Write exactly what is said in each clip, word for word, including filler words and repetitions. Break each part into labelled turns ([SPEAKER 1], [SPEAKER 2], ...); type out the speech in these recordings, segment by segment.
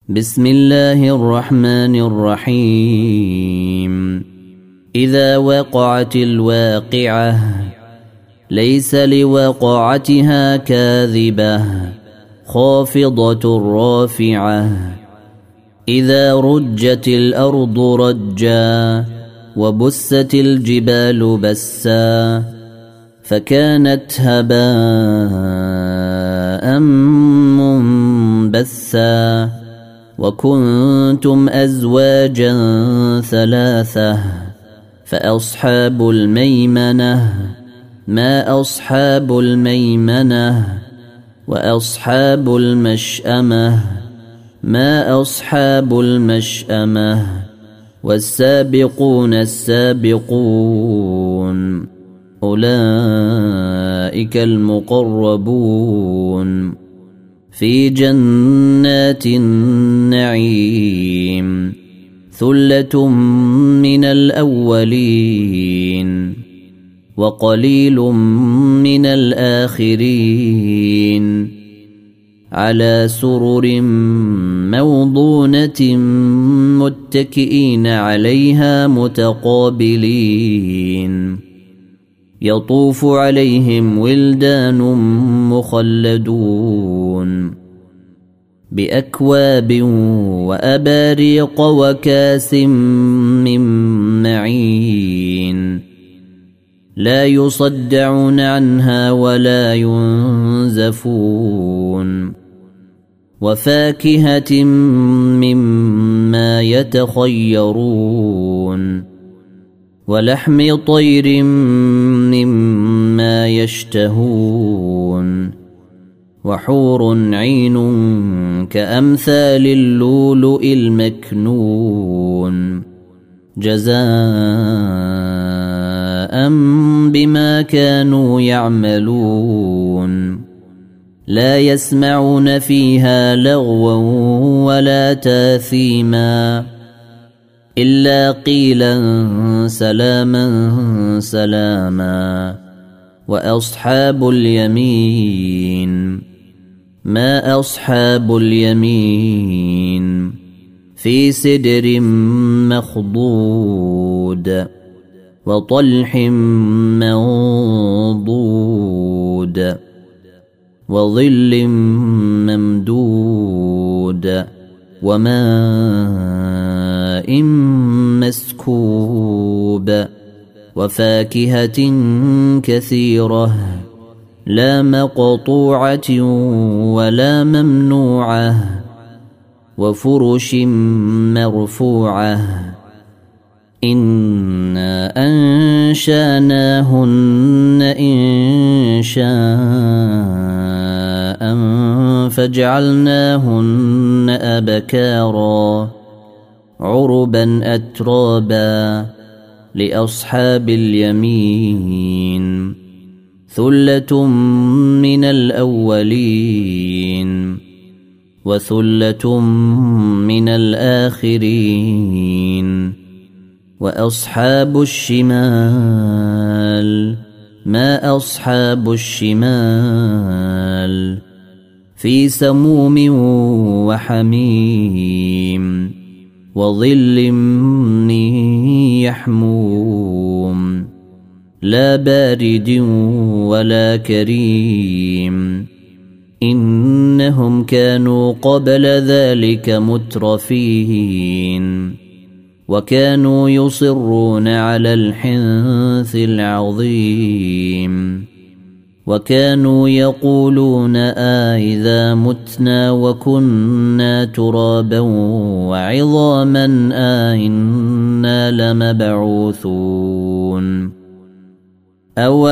[SPEAKER 1] بسم الله الرحمن الرحيم إذا وقعت الواقعة ليس لوقعتها كاذبة خافضة رافعة إذا رجت الأرض رجا وبست الجبال بسا فكانت هباء منبثا وكنتم أزواجا ثلاثة فأصحاب الميمنة ما أصحاب الميمنة وأصحاب المشأمة ما أصحاب المشأمة والسابقون السابقون أولئك المقربون في جنات النعيم ثلة من الأولين وقليل من الآخرين على سرر موضونة متكئين عليها متقابلين يطوف عليهم ولدان مخلدون بأكواب وأباريق وكاس من معين لا يصدعون عنها ولا ينزفون وفاكهة مما يتخيرون ولحم طير مما يشتهون وحور عين كأمثال اللؤلؤ المكنون جزاء بما كانوا يعملون لا يسمعون فيها لغوا ولا تاثيما إلا قيلا سلاما سلاما وأصحاب اليمين ما أصحاب اليمين في سدر مخضود وطلح منضود وظل ممدود وماء مسكوب وفاكهة كثيرة لا مقطوعة ولا ممنوعة وفرش مرفوعة إنا أنشاناهن إنشاء فجعلناهن أبكارا عربا أترابا لأصحاب اليمين ثلة من الأولين وثلة من الآخرين وأصحاب الشمال ما أصحاب الشمال في سموم وحميم وظل من يحموم لا بارد ولا كريم إنهم كانوا قبل ذلك مترفين وكانوا يصرون على الحنث العظيم وكانوا يقولون آئذا متنا وكنا ترابا وعظاما آئنا لمبعوثون أو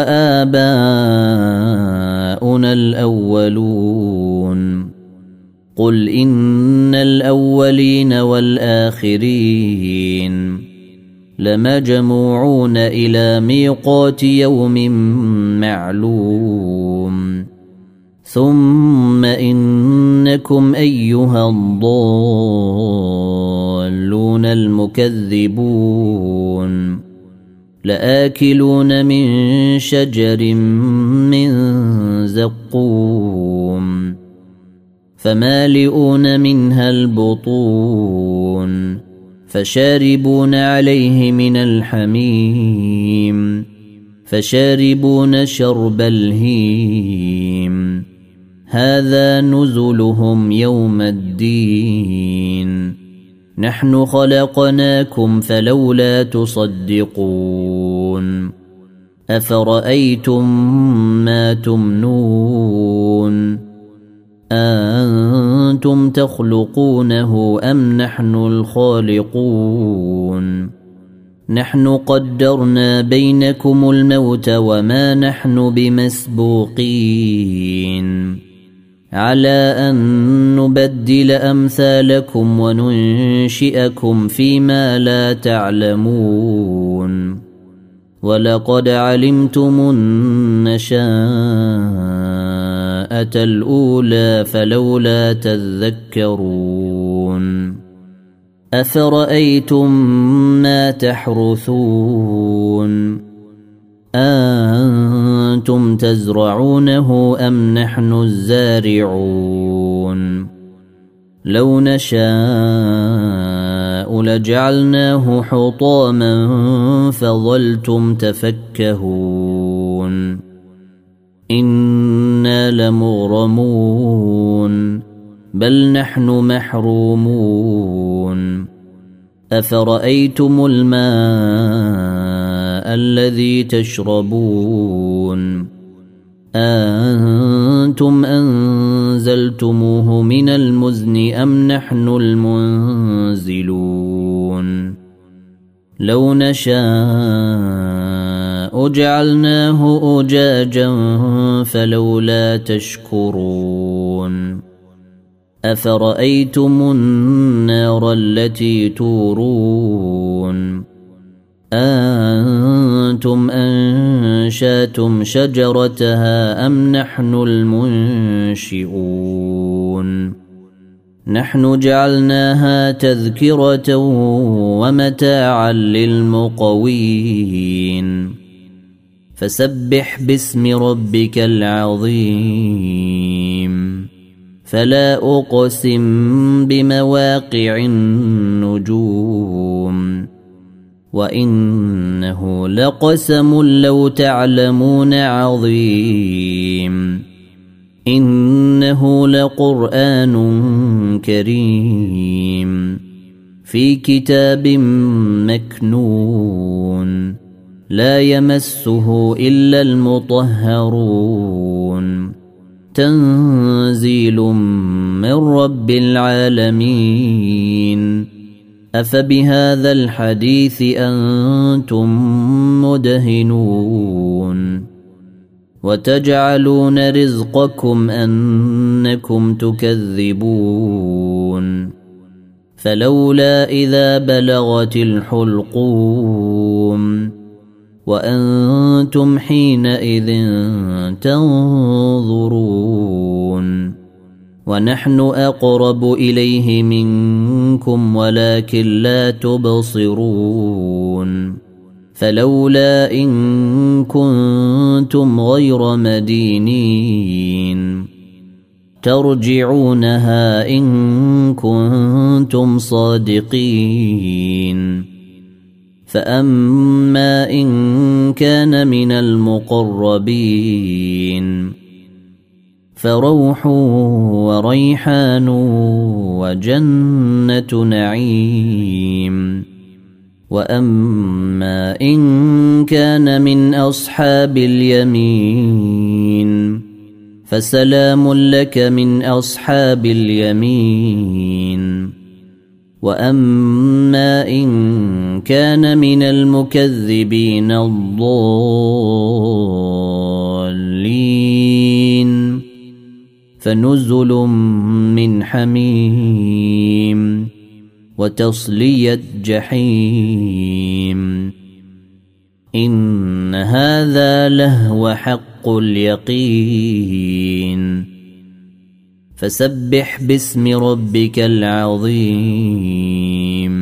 [SPEAKER 1] آباؤنا الأولون قل إن الأولين والآخرين لمجموعون إلى ميقات يوم معلوم ثم إنكم أيها الضالون المكذبون لآكلون من شجر من زقوم فمالئون منها البطون فشاربون عليه من الحميم فشاربون شرب الهيم هذا نزلهم يوم الدين نحن خلقناكم فلولا تصدقون أفرأيتم ما تمنون أأنتم تخلقونه أم نحن الخالقون نحن قدرنا بينكم الموت وما نحن بمسبوقين على أن نبدل أمثالكم وننشئكم فيما لا تعلمون ولقد علمتم النشاءة الأولى فلولا تذكرون أفرأيتم ما تحرثون أأنتم تزرعونه أم نحن الزارعون لو نشاء لجعلناه حطاما فظلتم تفكهون إنا لمغرمون بل نحن محرومون أفرأيتم الماء الذي تشربون أأنتم أنزلتموه من المزن أم نحن المنزلون لو نشاء جعلناه أجاجا فلولا تشكرون أفرأيتم النار التي تورون أأنتم أنشأتم شجرتها أم نحن المنشئون نحن جعلناها تذكرة ومتاعا للمقوين فسبح باسم ربك العظيم فلا أقسم بمواقع النجوم وإنه لقسم لو تعلمون عظيم إنه لقرآن كريم في كتاب مكنون لا يمسه إلا المطهرون تنزيل من رب العالمين أفبهذا الحديث أنتم مدهنون وتجعلون رزقكم أنكم تكذبون فلولا إذا بلغت الحلقوم وأنتم حينئذ تنظرون ونحن أقرب إليه منكم ولكن لا تبصرون فلولا إن كنتم غير مدينين ترجعونها إن كنتم صادقين فأما إن كان من المقربين فروح وريحان وجنة نعيم وأما إن كان من أصحاب اليمين فسلام لك من أصحاب اليمين وأما إن كان من المكذبين الضالين فنزل من حميم وتصلية جحيم إن هذا لهو حق اليقين فسبح باسم ربك العظيم